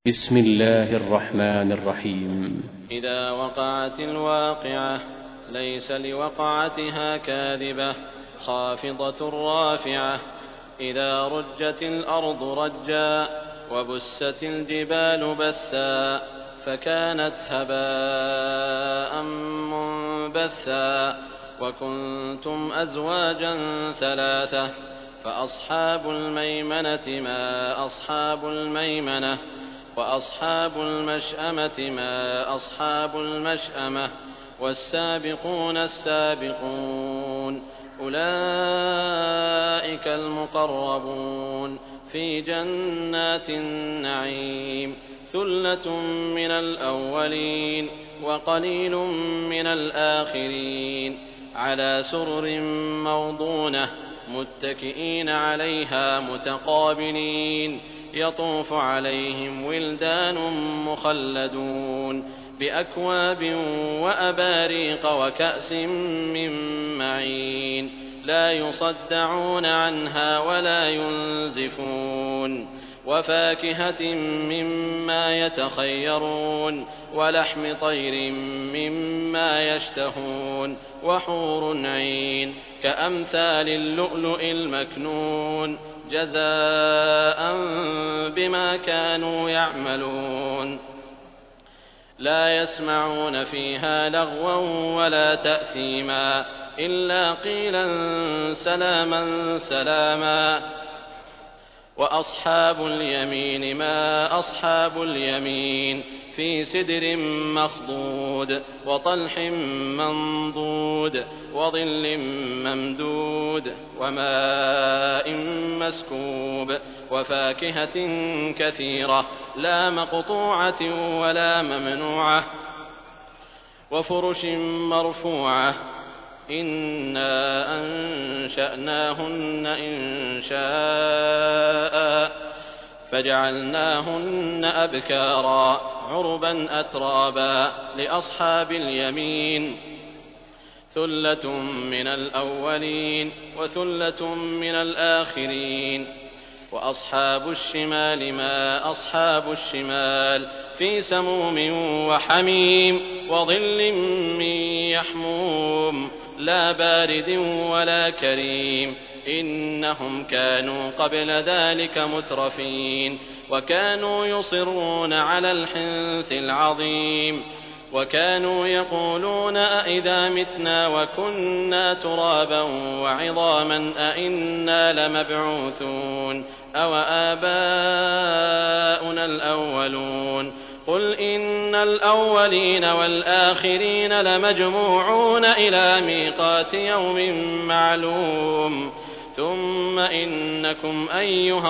بسم الله الرحمن الرحيم. إذا وقعت الواقعة ليس لوقعتها كاذبة خافضة رافعة. إذا رجت الأرض رجا وبست الجبال بسا فكانت هباء منبثا وكنتم أزواجا ثلاثة فأصحاب الميمنة ما أصحاب الميمنة وأصحاب المشأمة ما أصحاب المشأمة والسابقون السابقون أولئك المقربون في جنات النعيم ثلة من الأولين وقليل من الآخرين على سرر موضونة متكئين عليها متقابلين يطوف عليهم ولدان مخلدون بأكواب وأباريق وكأس من معين لا يصدعون عنها ولا ينزفون وفاكهة مما يتخيرون ولحم طير مما يشتهون وحور عين كأمثال اللؤلؤ المكنون جزاء بما كانوا يعملون لا يسمعون فيها لغوا ولا تأثيما إلا قيلا سلاما سلاما وأصحاب اليمين ما أصحاب اليمين في سدر مخضود وطلح منضود وظل ممدود وماء مسكوب وفاكهة كثيرة لا مقطوعة ولا ممنوعة وفرش مرفوعة إنا أنشأناهن إنشاء فجعلناهن أبكارا عربا أترابا لأصحاب اليمين ثلة من الأولين وثلة من الآخرين وأصحاب الشمال ما أصحاب الشمال في سموم وحميم وظل من يحموم لا بارد ولا كريم إنهم كانوا قبل ذلك مترفين وكانوا يصرون على الحنث العظيم وكانوا يقولون أئذا متنا وكنا ترابا وعظاما أئنا لمبعوثون أو آباؤنا الأولون قل إن الأولين والآخرين لمجموعون إلى ميقات يوم معلوم ثم إنكم أيها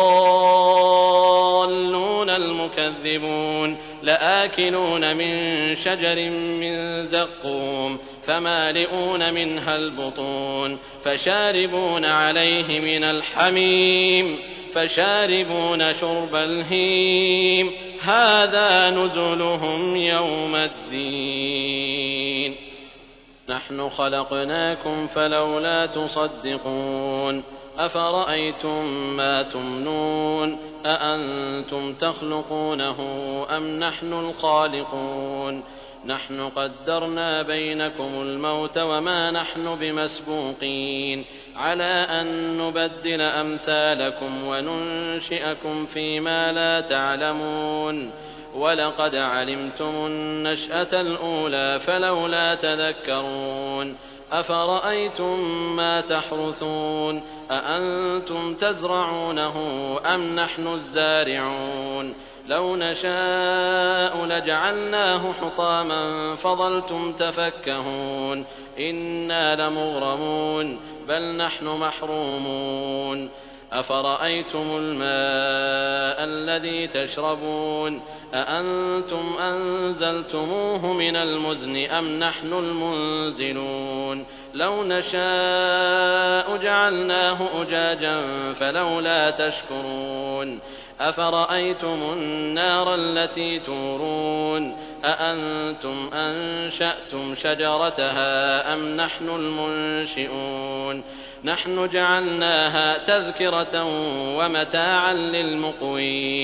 الضالون المكذبون لآكلون من شجر من زقوم فمالئون منها البطون فشاربون عليه من الحميم فشاربون شرب الهيم هذا نزلهم يوم الدين نحن خلقناكم فلولا تصدقون أفرأيتم ما تمنون أأنتم تخلقونه أم نحن الخالقون نحن قدرنا بينكم الموت وما نحن بمسبوقين على أن نبدل أمثالكم وننشئكم فيما لا تعلمون ولقد علمتم النشأة الأولى فلولا تذكرون أفرأيتم ما تحرثون أأنتم تزرعونه أم نحن الزارعون لو نشاء لجعلناه حطاما فظلتم تفكهون إنا لمغرمون بل نحن محرومون أفرأيتم الماء الذي تشربون أأنتم أنزلتموه من المزن أم نحن المنزلون لو نشاء جعلناه أجاجا فلولا تشكرون أفرأيتم النار التي تورون أأنتم أنشأتم شجرتها أم نحن المنشئون نحن جعلناها تذكرة ومتاعا للمقوين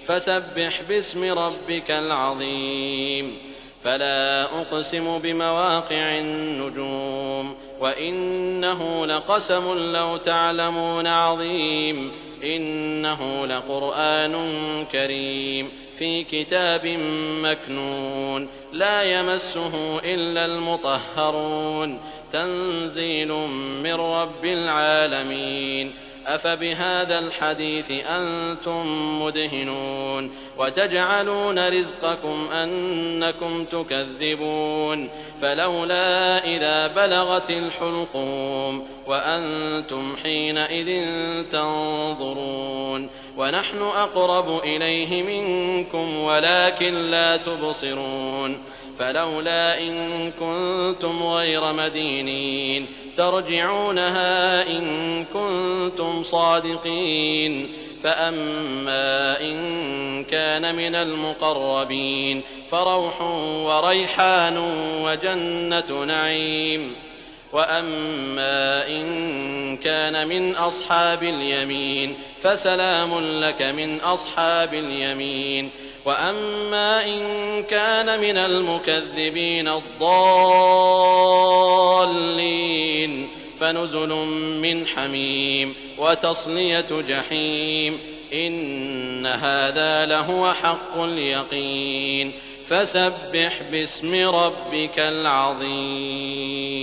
فسبح باسم ربك العظيم فلا أقسم بمواقع النجوم وإنه لقسم لو تعلمون عظيم إنه لقرآن كريم في كتاب مكنون لا يمسه إلا المطهرون تنزيل من رب العالمين أفبهذا الحديث أنتم مدهنون وتجعلون رزقكم أنكم تكذبون فلولا إذا بلغت الحلقوم وأنتم حينئذ تنظرون ونحن أقرب إليه منكم ولكن لا تبصرون فلولا إن كنتم غير مدينين ترجعونها إن كنتم صادقين فأما إن كان من المقربين فروح وريحان وجنة نعيم وأما إن كان من أصحاب اليمين فسلام لك من أصحاب اليمين وأما إن كان من المكذبين الضالين فنزل من حميم وتصلية جحيم إن هذا لهو حق اليقين فسبح باسم ربك العظيم